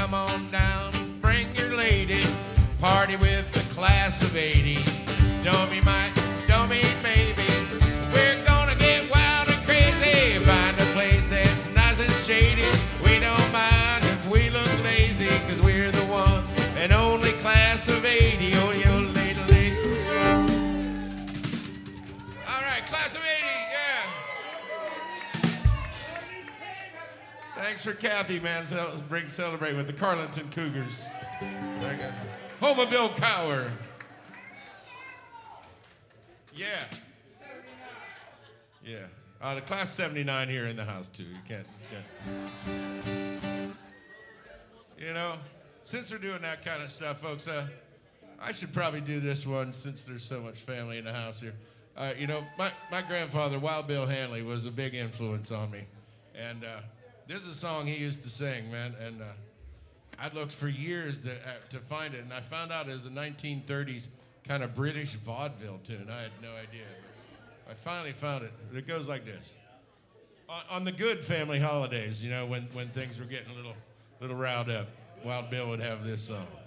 come on down, bring your lady, party with the class of 80. Don't be might, don't mean maybe. We're gonna get wild and crazy. Find a place that's nice and shady. We don't mind if we look lazy, cause we're the one and only class of 80. Oh, you lady, lady. All right, class of 80, yeah. Thanks for Kathy, man. Celebrate with the Carlinton Cougars. Home of Bill Cower. Yeah. Yeah. The class 79 here in the house, too. You can't. You know, since we're doing that kind of stuff, folks, I should probably do this one since there's so much family in the house here. You know, my grandfather, Wild Bill Hanley, was a big influence on me. And this is a song he used to sing, man. And I looked for years to find it. And I found out it was a 1930s kind of British vaudeville tune. I had no idea. I finally found it. It goes like this. On the good family holidays, you know, when things were getting a little riled up, Wild Bill would have this song.